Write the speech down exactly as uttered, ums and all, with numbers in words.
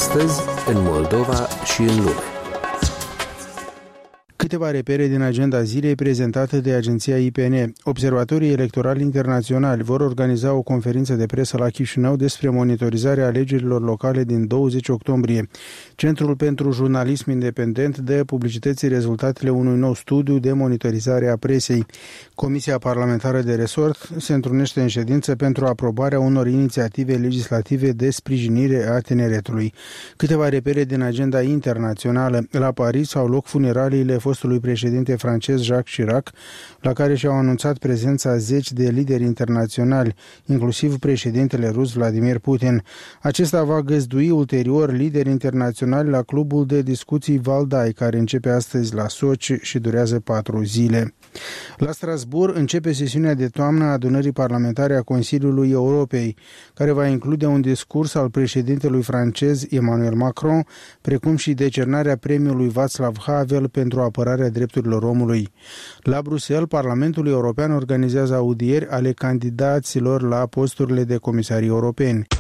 Astăzi, în Moldova și în lume. Câteva repere din agenda zilei prezentată de agenția I P N. Observatorii electorali internaționali vor organiza o conferință de presă la Chișinău despre monitorizarea alegerilor locale din douăzeci octombrie. Centrul pentru Jurnalism Independent dă publicității rezultatele unui nou studiu de monitorizare a presei. Comisia Parlamentară de Resort se întrunește în ședință pentru aprobarea unor inițiative legislative de sprijinire a tineretului. Câteva repere din agenda internațională. La Paris au loc funeraliile fostului președinte francez Jacques Chirac, la care și-au anunțat prezența zeci de lideri internaționali, inclusiv președintele rus Vladimir Putin. Acesta va găzdui ulterior lideri internaționali la clubul de discuții Valdai, care începe astăzi la Sochi și durează patru zile. La Strasbourg începe sesiunea de toamnă a adunării parlamentare a Consiliului Europei, care va include un discurs al președintelui francez Emmanuel Macron, precum și decernarea premiului Václav Havel pentru apărarea drepturilor omului. La Bruxelles, Parlamentul European organizează audieri ale candidaților la posturile de comisari europeni.